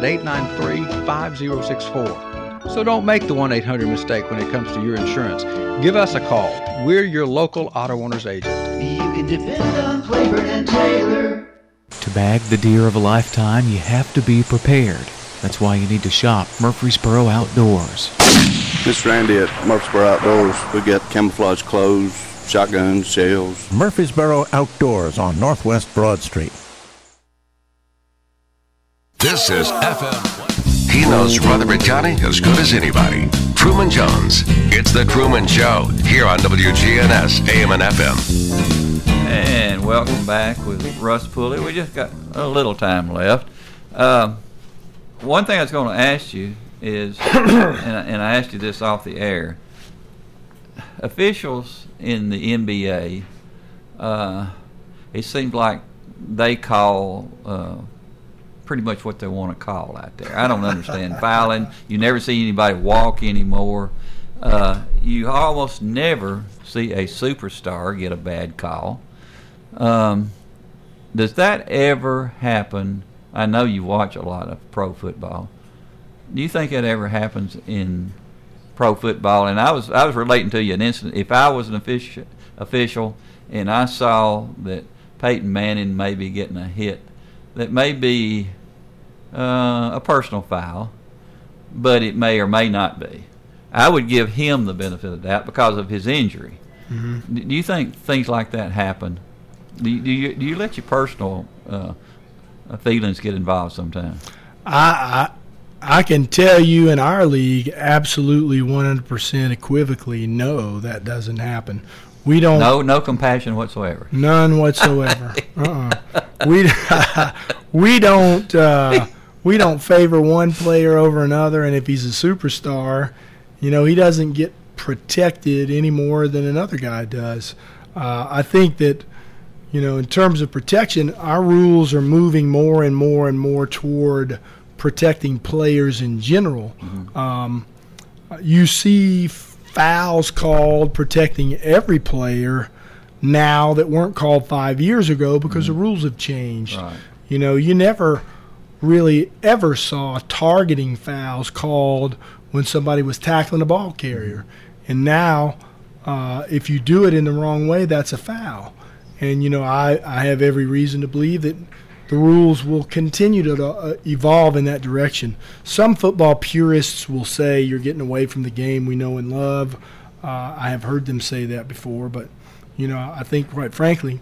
893-5064. So don't make the 1-800 mistake when it comes to your insurance. Give us a call. We're your local auto owner's agent. You can depend on Claiborne & Taylor. To bag the deer of a lifetime, you have to be prepared. That's why you need to shop Murfreesboro Outdoors. This is Randy at Murfreesboro Outdoors. We got camouflage clothes, shotguns, shells. Murfreesboro Outdoors on Northwest Broad Street. This is FM. He knows Rutherford County as good as anybody. Truman Jones. It's the Truman Show here on WGNS AM and FM. And welcome back with Russ Pulley. We just got a little time left. One thing I was going to ask you is, and I asked you this off the air, officials in the NBA, it seems like they call pretty much what they want to call out there. I don't understand fouling. You never see anybody walk anymore. You almost never see a superstar get a bad call. Does that ever happen? I know you watch a lot of pro football. Do you think that ever happens in pro football? And I was relating to you an incident. If I was an official and I saw that Peyton Manning may be getting a hit that may be a personal foul, but it may or may not be, I would give him the benefit of that because of his injury. Mm-hmm. Do you think things like that happen? Do you let your personal feelings get involved sometimes? I can tell you in our league, absolutely 100% equivocally, no, that doesn't happen. We don't. No compassion whatsoever. None whatsoever. We don't favor one player over another, and if he's a superstar, he doesn't get protected any more than another guy does. I think that, in terms of protection, our rules are moving more and more and more toward protecting players in general. Mm-hmm. You see fouls called protecting every player, now that weren't called 5 years ago because the rules have changed. Right. You know, you never really ever saw targeting fouls called when somebody was tackling a ball carrier. And now, if you do it in the wrong way, that's a foul. And, you know, I have every reason to believe that the rules will continue to evolve in that direction. Some football purists will say you're getting away from the game we know and love. I have heard them say that before, but, you know, I think, quite frankly,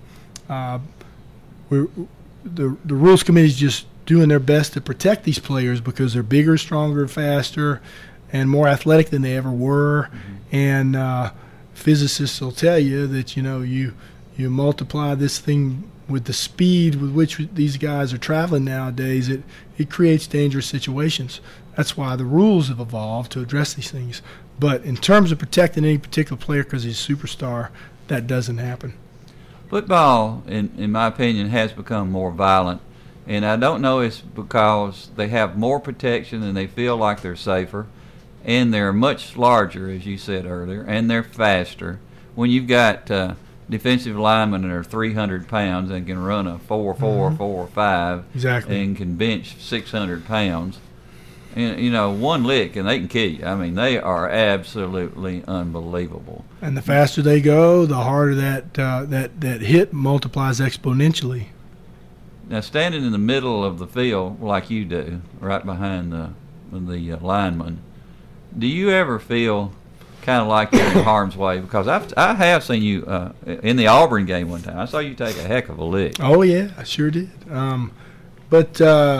the Rules Committee is just doing their best to protect these players because they're bigger, stronger, faster, and more athletic than they ever were. And physicists will tell you that, you know, you multiply this thing with the speed with which these guys are traveling nowadays, it creates dangerous situations. That's why the rules have evolved to address these things. But in terms of protecting any particular player because he's a superstar, that doesn't happen. Football, in my opinion, has become more violent, and I don't know it's because they have more protection and they feel like they're safer, and they're much larger, as you said earlier, and they're faster. When you've got defensive linemen that are 300 pounds and can run a 4.4, 4.5, exactly, and can bench 600 pounds, and, you know, one lick and they can kill you. I mean, they are absolutely unbelievable. And the faster they go, the harder that hit multiplies exponentially. Now, standing in the middle of the field like you do, right behind the lineman, do you ever feel kind of like you're in harm's way? Because I have seen you in the Auburn game one time. I saw you take a heck of a lick. Oh, yeah, I sure did. But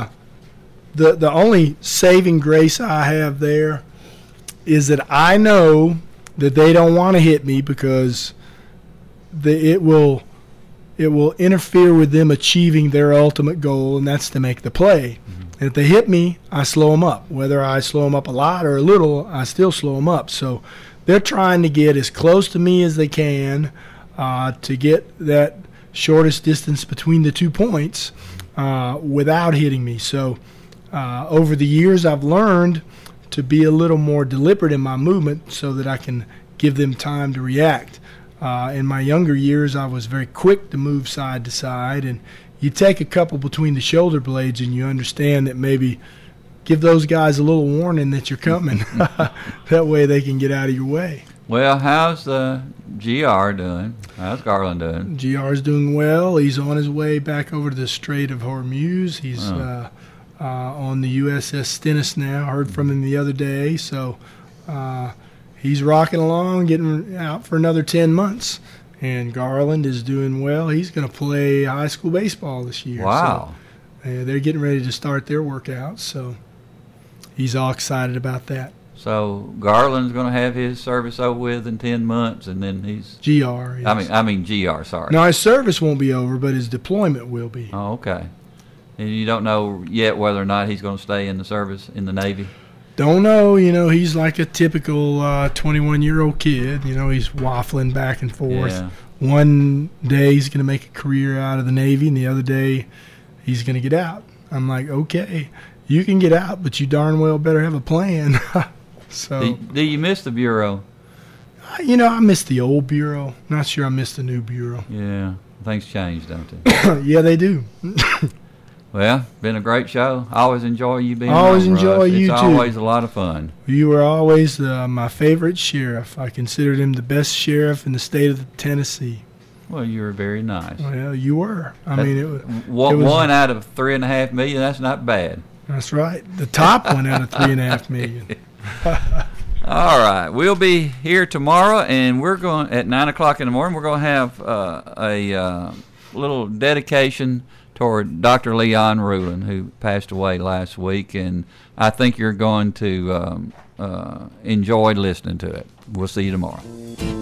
the only saving grace I have there is that I know that they don't want to hit me because it will interfere with them achieving their ultimate goal, and that's to make the play. And if they hit me, I slow them up. Whether I slow them up a lot or a little, I still slow them up. So they're trying to get as close to me as they can to get that shortest distance between the 2 points without hitting me. So over the years, I've learned to be a little more deliberate in my movement so that I can give them time to react. In my younger years, I was very quick to move side to side, and you take a couple between the shoulder blades and you understand that maybe give those guys a little warning that you're coming. That way they can get out of your way. Well, how's GR doing? How's Garland doing? GR's doing well. He's on his way back over to the Strait of Hormuz. He's on the USS Stennis now. Heard from him the other day. So he's rocking along, getting out for another 10 months. And Garland is doing well. He's going to play high school baseball this year. Wow. So, they're getting ready to start their workouts. So he's all excited about that. So Garland's going to have his service over with in 10 months, and then he's GR. Yes. I mean GR. Sorry. No, his service won't be over, but his deployment will be. Oh, okay. And you don't know yet whether or not he's going to stay in the service in the Navy. Don't know. You know, he's like a typical 21-year-old kid. You know, he's waffling back and forth. Yeah. One day he's going to make a career out of the Navy, and the other day he's going to get out. I'm like, okay, you can get out, but you darn well better have a plan. So, do you miss the Bureau? You know, I miss the old Bureau. Not sure I miss the new Bureau. Yeah, things change, don't they? Yeah, they do. Well, been a great show. I always enjoy you being always on, enjoy Russ. you it's too. Always a lot of fun. You were always my favorite sheriff. I considered him the best sheriff in the state of Tennessee. Well, you were very nice. Well, you were. I mean, it was one out of 3.5 million. That's not bad. That's right. The top one out of 3.5 million. All right, we'll be here tomorrow, and we're going at 9 o'clock in the morning. We're going to have a little dedication toward Dr. Leon Rulin, who passed away last week, and I think you're going to enjoy listening to it. We'll see you tomorrow.